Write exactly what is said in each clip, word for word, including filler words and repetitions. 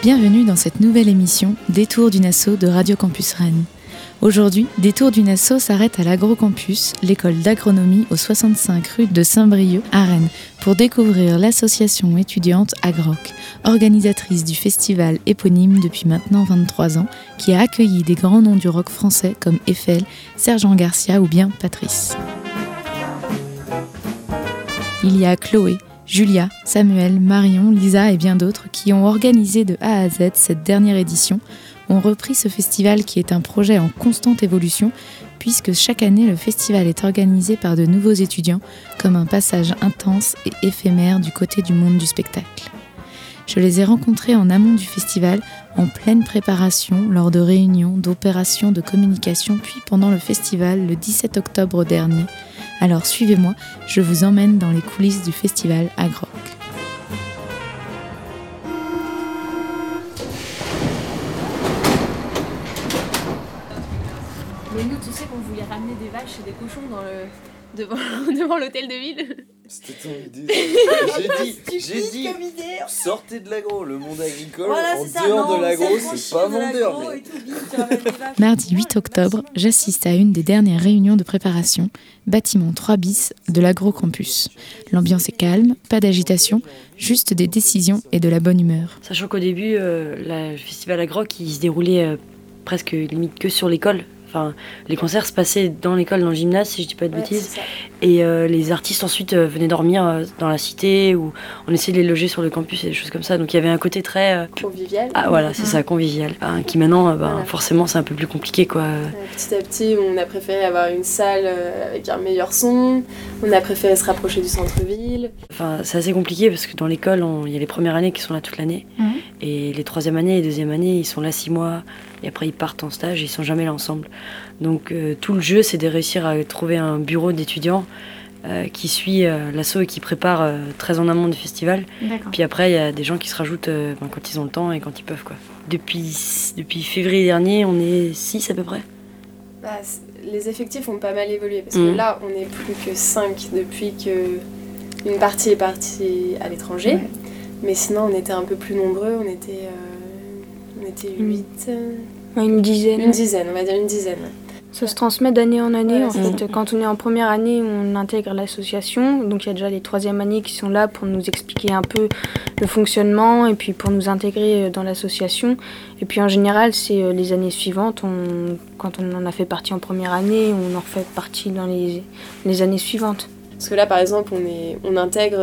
Bienvenue dans cette nouvelle émission Détour d'une asso de Radio Campus Rennes. Aujourd'hui, Détour d'une asso s'arrête à l'Agrocampus, l'école d'agronomie au soixante-cinq rue de Saint-Brieuc à Rennes, pour découvrir l'association étudiante Agroc, organisatrice du festival éponyme depuis maintenant vingt-trois ans, qui a accueilli des grands noms du rock français comme Eiffel, Sergent Garcia ou bien Patrice. Il y a Chloé, Julia, Samuel, Marion, Lisa et bien d'autres qui ont organisé de A à Z cette dernière édition, ont repris ce festival qui est un projet en constante évolution, puisque chaque année le festival est organisé par de nouveaux étudiants comme un passage intense et éphémère du côté du monde du spectacle. Je les ai rencontrés en amont du festival, en pleine préparation, lors de réunions, d'opérations de communication, puis pendant le festival le dix-sept octobre dernier. Alors suivez-moi, je vous emmène dans les coulisses du festival Agroc. Mais nous, tu sais qu'on voulait ramener des vaches et des cochons dans le... devant, devant l'hôtel de ville. C'était ton idée. J'ai dit, j'ai dit, sortez de l'agro, le monde agricole, voilà, en ça, dehors non, de l'agro, c'est pas vendeur. Mais... Mardi huit octobre, j'assiste à une des dernières réunions de préparation, bâtiment trois bis de l'Agrocampus. L'ambiance est calme, pas d'agitation, juste des décisions et de la bonne humeur. Sachant qu'au début, euh, la, le festival Agroc, il se déroulait euh, presque limite que sur l'école. Enfin, les concerts se passaient dans l'école, dans le gymnase, si je dis pas de ouais, bêtises. Et euh, les artistes ensuite euh, venaient dormir euh, dans la cité, ou on essayait de les loger sur le campus et des choses comme ça. Donc il y avait un côté très... Euh... convivial. Ah voilà, c'est mmh. ça, convivial. Enfin, qui maintenant, euh, bah, voilà. forcément, c'est un peu plus compliqué, quoi. Ouais, petit à petit, on a préféré avoir une salle euh, avec un meilleur son. On a préféré se rapprocher du centre-ville. Enfin, c'est assez compliqué parce que dans l'école, il y a les premières années qui sont là toute l'année. Mmh. Et les troisième années et deuxième années, ils sont là six mois. Et après, ils partent en stage et ils sont jamais là ensemble. Donc euh, tout le jeu, c'est de réussir à trouver un bureau d'étudiants euh, qui suit euh, l'asso et qui prépare euh, très en amont du festival. D'accord. Puis après, il y a des gens qui se rajoutent euh, ben, quand ils ont le temps et quand ils peuvent, quoi. Depuis, depuis février dernier, on est six à peu près. Bah, les effectifs ont pas mal évolué parce mmh. que là, on n'est plus que cinq depuis qu'une partie est partie à l'étranger. Ouais. Mais sinon, on était un peu plus nombreux, on était, euh, on était huit. Ouais, une dizaine. Une dizaine, on va dire une dizaine. Ça se transmet d'année en année. Ouais, en fait, quand on est en première année, on intègre l'association. Donc il y a déjà les troisième années qui sont là pour nous expliquer un peu le fonctionnement et puis pour nous intégrer dans l'association. Et puis en général, c'est les années suivantes. On, quand on en a fait partie en première année, on en refait partie dans les, les années suivantes. Parce que là, par exemple, on, est, on intègre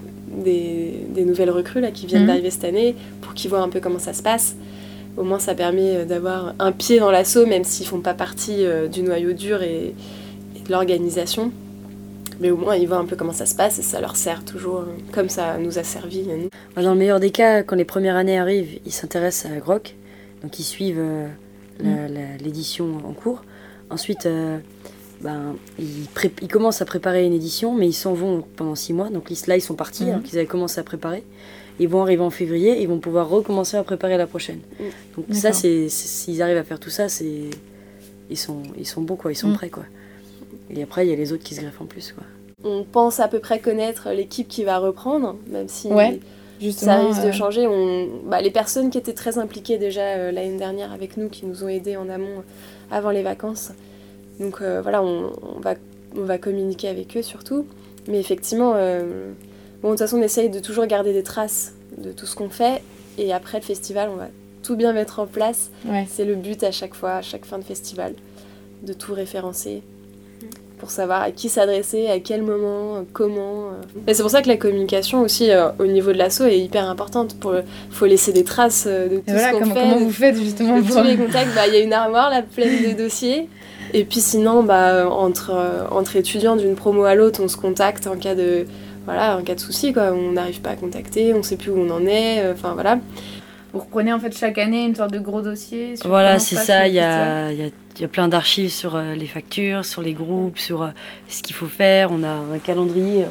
des, des nouvelles recrues là, qui viennent mmh. d'arriver cette année pour qu'ils voient un peu comment ça se passe. Au moins, ça permet d'avoir un pied dans l'asso, même s'ils ne font pas partie euh, du noyau dur et, et de l'organisation. Mais au moins, ils voient un peu comment ça se passe et ça leur sert toujours, euh, comme ça nous a servi à nous. Dans le meilleur des cas, quand les premières années arrivent, ils s'intéressent à Agroc, donc ils suivent euh, la, mmh. la, l'édition en cours. Ensuite, euh, ben, ils, pré- ils commencent à préparer une édition, mais ils s'en vont pendant six mois. Donc là, ils sont partis, mmh. alors qu'ils avaient commencé à préparer. Ils vont arriver en février, ils vont pouvoir recommencer à préparer la prochaine. Donc D'accord. ça, c'est, c'est, s'ils arrivent à faire tout ça, c'est, ils sont, ils sont bons, quoi, ils sont mmh. prêts, quoi. Et après, il y a les autres qui se greffent en plus, quoi. On pense à peu près connaître l'équipe qui va reprendre, même si ouais, ça risque euh... de changer. On, bah, les personnes qui étaient très impliquées déjà euh, l'année dernière avec nous, qui nous ont aidés en amont euh, avant les vacances. Donc euh, voilà, on, on, va, on va communiquer avec eux surtout. Mais effectivement... Euh, Bon, de toute façon, on essaye de toujours garder des traces de tout ce qu'on fait. Et après le festival, on va tout bien mettre en place. Ouais. C'est le but à chaque fois, à chaque fin de festival, de tout référencer pour savoir à qui s'adresser, à quel moment, comment. Et c'est pour ça que la communication aussi, euh, au niveau de l'asso, est hyper importante. Il faut laisser des traces de tout voilà, ce qu'on comment, fait. Comment vous faites justement de pour... tous les contacts. Il bah, y a une armoire là, pleine de dossiers. Et puis sinon, bah, entre, euh, entre étudiants d'une promo à l'autre, on se contacte en cas de... Voilà, en cas de souci, quoi, on n'arrive pas à contacter, on ne sait plus où on en est, enfin euh, voilà. Vous reprenez en fait chaque année une sorte de gros dossier sur Voilà, c'est ça, il y a, y, a, y a plein d'archives sur euh, les factures, sur les groupes, sur euh, ce qu'il faut faire. On a un calendrier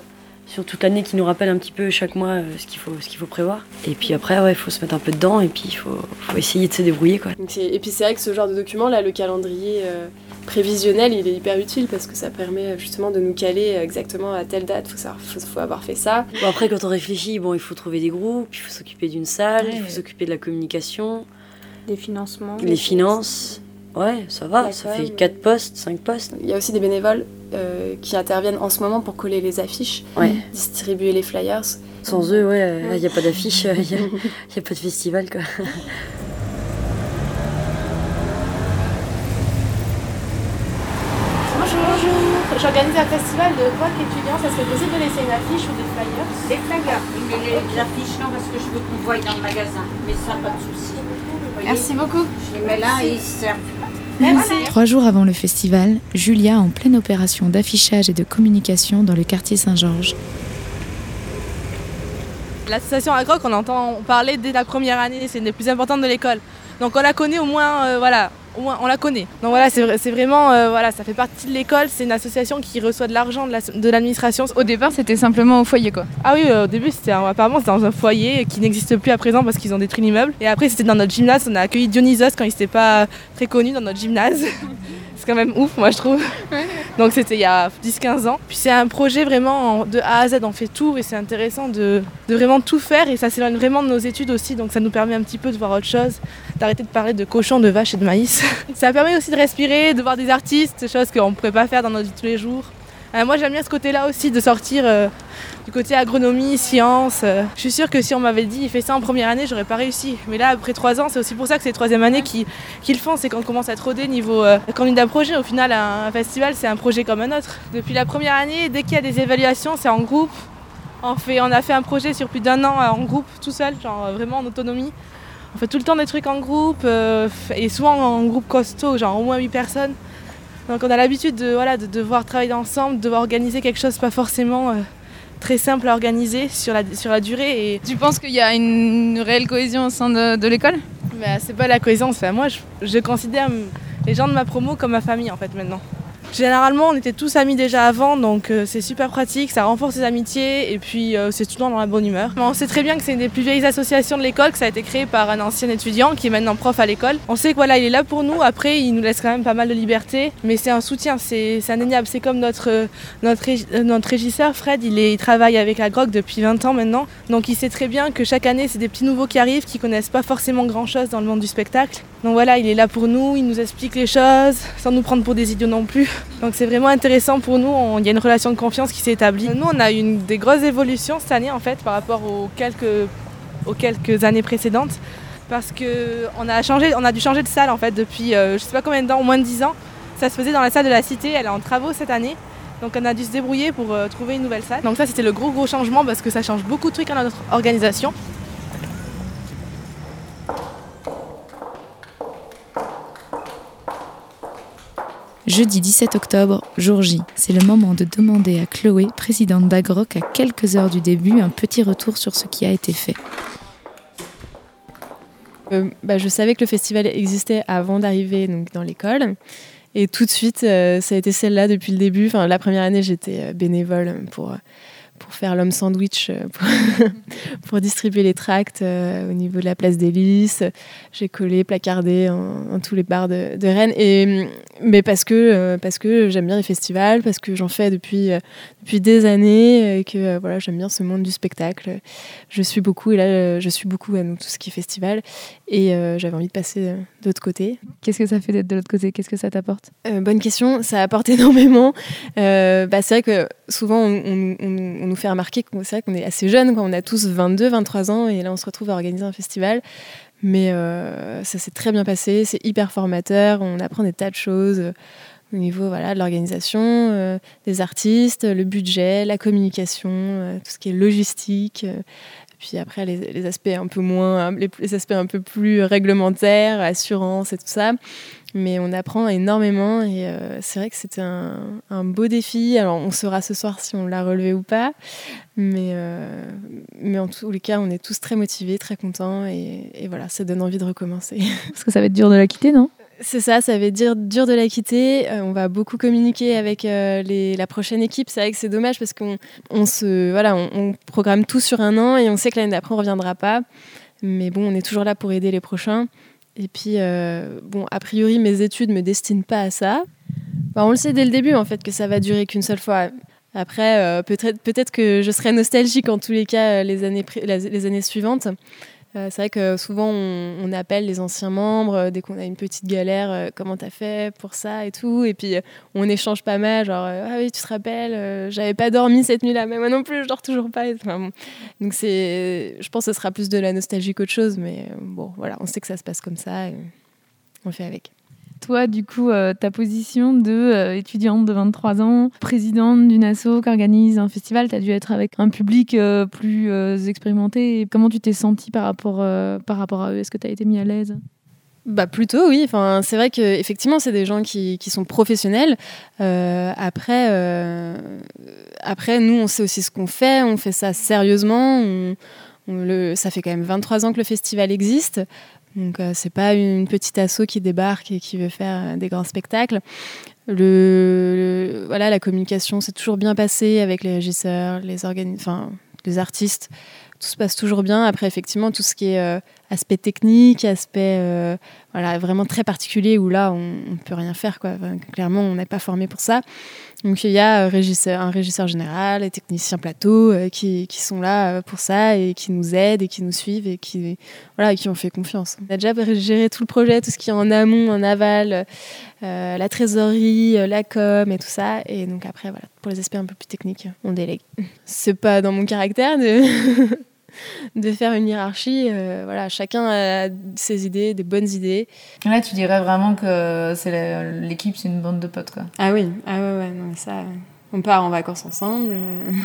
sur toute l'année qui nous rappelle un petit peu chaque mois euh, ce qu'il faut, ce qu'il faut prévoir. Et puis après, il ouais, faut se mettre un peu dedans et puis il faut, faut essayer de se débrouiller, quoi. Donc et puis c'est vrai que ce genre de document, là, le calendrier euh, prévisionnel, il est hyper utile parce que ça permet justement de nous caler exactement à telle date, il faut, faut, faut avoir fait ça. Bon, après, quand on réfléchit, bon, il faut trouver des groupes, il faut s'occuper d'une salle, ouais, il faut s'occuper de la communication. Des financements. Les finances. Ouais, ça va, ça fait quatre postes, cinq postes. Il y a aussi des bénévoles euh, qui interviennent en ce moment pour coller les affiches, ouais, distribuer les flyers. Sans eux, ouais, il n'y a pas d'affiche, il n'y a, a pas de festival, quoi. Bonjour, j'organise un festival de rock étudiant. Ça serait possible de laisser une affiche ou des flyers? Des flyers, mais les, les affiches non, parce que je veux qu'on voie dans le magasin. Mais ça, pas de souci. Merci beaucoup. Je les mets là et ils servent. Merci. Trois jours avant le festival, Julia en pleine opération d'affichage et de communication dans le quartier Saint-Georges. L'association Agroc, on entend parler dès la première année, c'est une des plus importantes de l'école. Donc on la connaît au moins, euh, voilà, au moins on la connaît. Donc voilà, c'est, c'est vraiment, euh, voilà, ça fait partie de l'école, c'est une association qui reçoit de l'argent de, la, de l'administration. Au départ, c'était simplement au foyer, quoi. Ah oui, euh, au début, c'était un, apparemment c'était dans un foyer qui n'existe plus à présent parce qu'ils ont détruit l'immeuble. Et après, c'était dans notre gymnase, on a accueilli Dionysos quand il n'était pas très connu dans notre gymnase. C'est quand même ouf, moi je trouve. Ouais. Donc c'était il y a dix quinze ans. Puis c'est un projet vraiment de A à Z, on fait tout et c'est intéressant de, de vraiment tout faire et ça s'éloigne vraiment de nos études aussi, donc ça nous permet un petit peu de voir autre chose, d'arrêter de parler de cochons, de vaches et de maïs. Ça permet aussi de respirer, de voir des artistes, choses qu'on ne pourrait pas faire dans notre vie de tous les jours. Euh, moi j'aime bien ce côté-là aussi, de sortir euh, du côté agronomie, sciences. Euh. Je suis sûre que si on m'avait dit fais ça en première année, j'aurais pas réussi. Mais là, après trois ans, c'est aussi pour ça que c'est les troisième année qui, qui le font, c'est qu'on commence à être rodé niveau euh, candidat projet. Au final, un, un festival, c'est un projet comme un autre. Depuis la première année, dès qu'il y a des évaluations, c'est en groupe. On, fait, on a fait un projet sur plus d'un an en groupe, tout seul, genre vraiment en autonomie. On fait tout le temps des trucs en groupe, euh, et souvent en groupe costaud, genre au moins huit personnes. Donc on a l'habitude de, voilà, de devoir travailler ensemble, de devoir organiser quelque chose pas forcément euh, très simple à organiser sur la, sur la durée. Et... Tu penses qu'il y a une réelle cohésion au sein de, de l'école ? Bah, c'est pas la cohésion, enfin, moi je, je considère les gens de ma promo comme ma famille en fait maintenant. Généralement on était tous amis déjà avant, donc euh, c'est super pratique, ça renforce les amitiés et puis euh, c'est tout le temps dans la bonne humeur. On sait très bien que c'est une des plus vieilles associations de l'école, que ça a été créé par un ancien étudiant qui est maintenant prof à l'école. On sait que voilà, il est là pour nous, après il nous laisse quand même pas mal de liberté, mais c'est un soutien, c'est, c'est indéniable. C'est comme notre, notre, notre régisseur Fred, il, est, il travaille avec Agroc depuis vingt ans maintenant, donc il sait très bien que chaque année c'est des petits nouveaux qui arrivent, qui connaissent pas forcément grand chose dans le monde du spectacle. Donc voilà, il est là pour nous, il nous explique les choses, sans nous prendre pour des idiots non plus. Donc c'est vraiment intéressant pour nous, il y a une relation de confiance qui s'est établie. Nous on a eu une, des grosses évolutions cette année en fait par rapport aux quelques, aux quelques années précédentes. Parce qu'on a, changé, on a dû changer de salle en fait depuis euh, je sais pas combien de temps, au moins de dix ans. Ça se faisait dans la salle de la Cité, elle est en travaux cette année. Donc on a dû se débrouiller pour euh, trouver une nouvelle salle. Donc ça c'était le gros gros changement parce que ça change beaucoup de trucs à notre organisation. Jeudi dix-sept octobre, jour J. C'est le moment de demander à Chloé, présidente d'Agroc, à quelques heures du début, un petit retour sur ce qui a été fait. Euh, bah, je savais que le festival existait avant d'arriver donc, dans l'école. Et tout de suite, euh, ça a été celle-là depuis le début. Enfin, la première année, j'étais bénévole pour, pour faire l'homme sandwich, pour, pour distribuer les tracts euh, au niveau de la place des Lys. J'ai collé, placardé en, en tous les bars de, de Rennes. Et, mais parce que, euh, parce que j'aime bien les festivals, parce que j'en fais depuis, euh, depuis des années, et que euh, voilà, j'aime bien ce monde du spectacle. Je suis beaucoup, et là, je suis beaucoup à tout ce qui est festival. Et euh, j'avais envie de passer de l'autre côté. Qu'est-ce que ça fait d'être de l'autre côté ? Qu'est-ce que ça t'apporte ? euh, Bonne question, ça apporte énormément. Euh, bah, c'est vrai que souvent, on, on, on, on nous fait remarquer que c'est vrai qu'on est assez jeunes, quoi. On a tous vingt-deux, vingt-trois ans, et là, on se retrouve à organiser un festival. Mais euh, ça s'est très bien passé, c'est hyper formateur, on apprend des tas de choses euh, au niveau voilà, de l'organisation, euh, des artistes, le budget, la communication, euh, tout ce qui est logistique. Euh, puis après, les, les aspects un peu moins, les, les aspects un peu plus réglementaires, assurance et tout ça. Mais on apprend énormément et euh, c'est vrai que c'était un, un beau défi. Alors, on saura ce soir si on l'a relevé ou pas. Mais, euh, mais en tous les cas, on est tous très motivés, très contents. Et, et voilà, ça donne envie de recommencer. Parce que ça va être dur de la quitter, non ? C'est ça, ça veut dire dur de la quitter. Euh, on va beaucoup communiquer avec euh, les, la prochaine équipe. C'est vrai que c'est dommage parce qu'on on se, voilà, on, on programme tout sur un an et on sait que l'année d'après, on ne reviendra pas. Mais bon, on est toujours là pour aider les prochains. Et puis, euh, bon, a priori, mes études ne me destinent pas à ça. Bah, on le sait dès le début, en fait, que ça va durer qu'une seule fois. Après, euh, peut-être, peut-être que je serai nostalgique en tous les cas les années, les années suivantes. Euh, c'est vrai que souvent, on, on appelle les anciens membres euh, dès qu'on a une petite galère, euh, comment t'as fait pour ça et tout. Et puis, euh, on échange pas mal, genre, euh, ah oui, tu te rappelles, euh, j'avais pas dormi cette nuit-là, mais moi non plus, je dors toujours pas. Enfin, bon. Donc, c'est, je pense que ce sera plus de la nostalgie qu'autre chose, mais euh, bon, voilà, on sait que ça se passe comme ça et on le fait avec. Toi, du coup, euh, ta position de euh, étudiante de vingt-trois ans, présidente d'une asso qui organise un festival, tu as dû être avec un public euh, plus euh, expérimenté. Comment tu t'es sentie par rapport, euh, par rapport à eux ? Est-ce que tu as été mis à l'aise ? Bah plutôt oui, enfin, c'est vrai qu'effectivement c'est des gens qui, qui sont professionnels. Euh, après, euh, après, nous on sait aussi ce qu'on fait, on fait ça sérieusement. On, on le, ça fait quand même vingt-trois ans que le festival existe. Donc, euh, c'est pas une petite asso qui débarque et qui veut faire des grands spectacles. Le, le, voilà, la communication s'est toujours bien passée avec les régisseurs, les, organi- enfin, les artistes. Tout se passe toujours bien. Après, effectivement, tout ce qui est euh, aspect technique, aspect euh, voilà, vraiment très particulier où là, on ne peut rien faire, quoi. Enfin, clairement, on n'est pas formé pour ça. Donc, il y a un régisseur, un régisseur général, les techniciens plateau euh, qui, qui sont là pour ça et qui nous aident et qui nous suivent et qui, voilà, qui ont fait confiance. On a déjà géré tout le projet, tout ce qui est en amont, en aval, euh, la trésorerie, la com et tout ça. Et donc après, voilà, pour les aspects un peu plus techniques, on délègue. C'est pas dans mon caractère de... de faire une hiérarchie, euh, voilà, chacun a ses idées, des bonnes idées. Là, tu dirais vraiment que c'est la, l'équipe, c'est une bande de potes, quoi. Ah oui, ah ouais, ouais, non, mais ça, on part en vacances ensemble,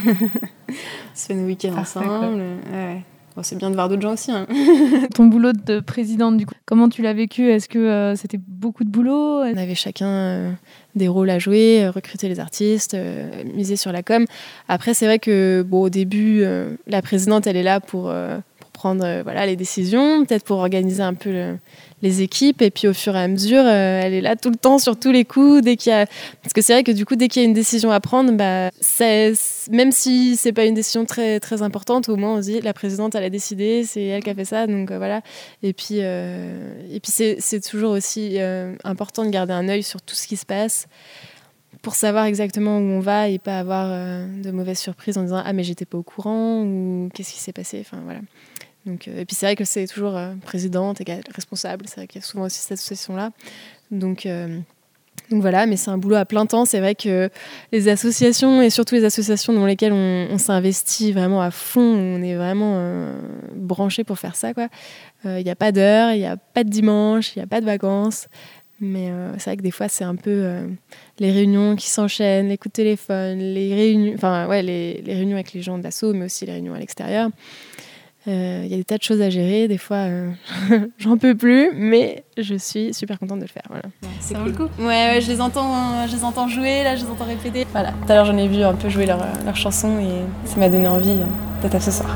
on se fait nos week-ends Parfait, ensemble, ouais. Bon, c'est bien de voir d'autres gens aussi. Hein. Ton boulot de présidente, du coup, comment tu l'as vécu ? Est-ce que euh, c'était beaucoup de boulot ? On avait chacun euh, des rôles à jouer, euh, recruter les artistes, euh, miser sur la com. Après, c'est vrai que bon, au début, euh, la présidente, elle est là pour, euh, pour prendre euh, voilà, les décisions, peut-être pour organiser un peu le, les équipes. Et puis, au fur et à mesure, euh, elle est là tout le temps, sur tous les coups. Dès qu'il y a... Parce que c'est vrai que du coup, dès qu'il y a une décision à prendre, bah, c'est... même si c'est pas une décision très, très importante, au moins on se dit, la présidente, elle a décidé, c'est elle qui a fait ça. Donc euh, voilà. Et puis, euh... et puis c'est, c'est toujours aussi euh, important de garder un œil sur tout ce qui se passe pour savoir exactement où on va et pas avoir euh, de mauvaises surprises en disant « Ah, mais j'étais pas au courant » ou « Qu'est-ce qui s'est passé ?» Enfin, voilà. Donc, euh, et puis c'est vrai que c'est toujours euh, présidente et responsable, c'est vrai qu'il y a souvent aussi cette association-là. Donc, euh, donc voilà, mais c'est un boulot à plein temps. C'est vrai que les associations, et surtout les associations dans lesquelles on, on s'investit vraiment à fond, on est vraiment euh, branché pour faire ça, quoi. Il euh, n'y a pas d'heure, il n'y a pas de dimanche, il n'y a pas de vacances. Mais euh, c'est vrai que des fois, c'est un peu euh, les réunions qui s'enchaînent, les coups de téléphone, les réunions, enfin, ouais, les, les réunions avec les gens de l'asso, mais aussi les réunions à l'extérieur. Il euh, y a des tas de choses à gérer, des fois euh, j'en peux plus, mais je suis super contente de le faire. Voilà. Ouais, c'est ça cool. Vaut le coup. Ouais, ouais, je les entends, je les entends jouer, là, je les entends répéter. Voilà. Tout à l'heure, j'en ai vu un peu jouer leurs leur chansons et ça m'a donné envie d'être à ce soir.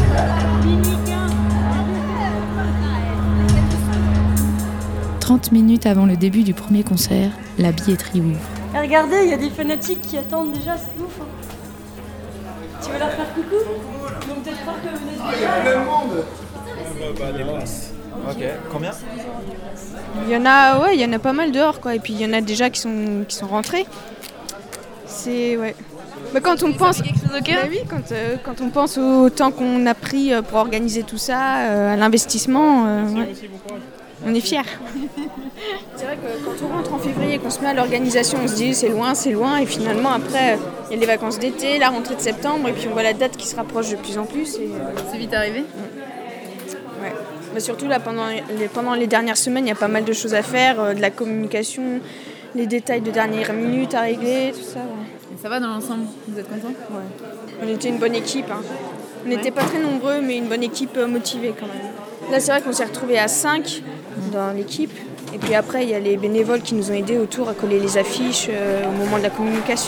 trente minutes avant le début du premier concert, la billetterie ouvre. Et regardez, il y a des fanatiques qui attendent déjà, c'est ouf. Hein. Tu veux leur faire coucou ? Ils vont peut-être croire que vous venez de... Il y a plein de monde. Bah, des places. Ok, combien ? Il y en a, ouais, il y en a pas mal dehors, quoi. Et puis il y en a déjà qui sont, qui sont rentrés. C'est, ouais. Bah, quand on pense, okay. bah oui, quand, euh, quand on pense au temps qu'on a pris pour organiser tout ça, euh, à l'investissement, euh, ouais. On est fiers. C'est vrai que quand on rentre en février et qu'on se met à l'organisation, on se dit c'est loin, c'est loin. Et finalement, après, il y a les vacances d'été, la rentrée de septembre, et puis on voit la date qui se rapproche de plus en plus. Et, euh... C'est vite arrivé ? Ouais. Bah, surtout là, pendant les, pendant les dernières semaines, il y a pas mal de choses à faire, euh, de la communication, les détails de dernière minute à régler, tout ça. Ouais. Et ça va dans l'ensemble ? Vous êtes contents ? Ouais. On était une bonne équipe. Hein. On n'était ouais. pas très nombreux, mais une bonne équipe euh, motivée quand même. Là, c'est vrai qu'on s'est retrouvés à cinq dans l'équipe. Et puis après, il y a les bénévoles qui nous ont aidés autour à coller les affiches euh, au moment de la communication.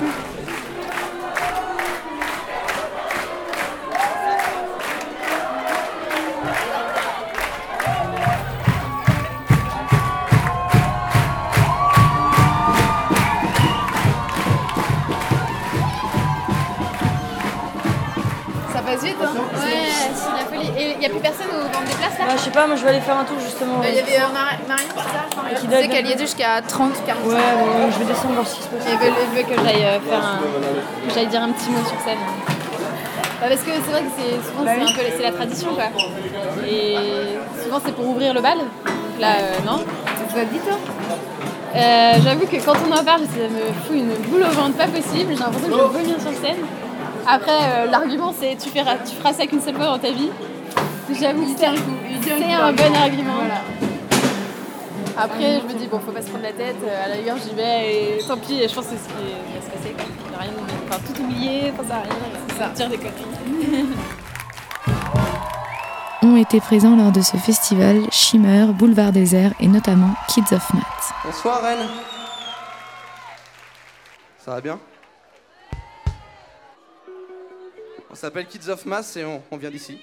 n'y a plus personne au vente des places là bah, je sais pas, moi je vais aller faire un tour justement. Il y avait euh, Mar- Marion, c'est ça enfin, qui tu doit sais être qu'elle y est là. jusqu'à trente quarante. Ouais, bon, je vais descendre voir ce qui se passe. Elle veut, elle veut que j'aille euh, faire un... que j'aille dire un petit mot sur scène. Bah parce que c'est vrai que c'est souvent Bah c'est oui. un peu c'est la tradition quoi. Et souvent c'est pour ouvrir le bal. Donc là euh, non. Ça te dit toi euh, J'avoue que quand on en parle, ça me fout une boule au ventre pas possible. J'ai l'impression que je vais vomir sur scène. Après euh, l'argument c'est tu feras tu feras ça qu'une seule fois dans ta vie. J'avoue que c'est un, c'est un bon argument. Voilà. Après je me dis bon faut pas se prendre la tête. À la rigueur j'y vais et tant pis. Je pense que c'est ce qui va se passer quoi. Il y a rien, enfin tout oublier, penser à rien. C'est ça. Dire des conneries. Ont été présents lors de ce festival Shimmer, Boulevard Désert et notamment Kids of Math. Bonsoir Rennes. Ça va bien? On s'appelle Kids of Math et on, on vient d'ici.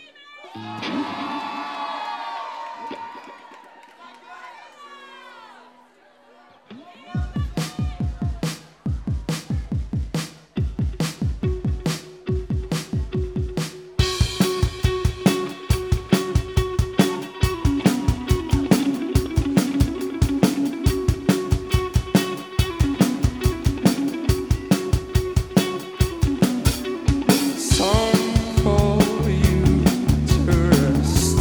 Song for you to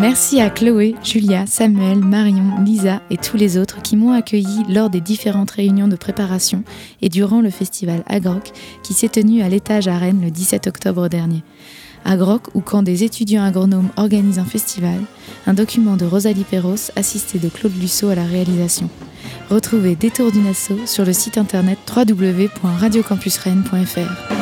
Merci à Chloé, Julia, Samuel, Marion, Lisa et tous les autres qui m'ont accueilli lors des différentes réunions de préparation et durant le festival Agroc qui s'est tenu à l'étage à Rennes le dix-sept octobre dernier. Agroc, ou quand des étudiants agronomes organisent un festival, un document de Rosalie Perros assistée de Claude Lusso à la réalisation. Retrouvez Détour du Nassau sur le site internet w w w point radio campus rennes point f r.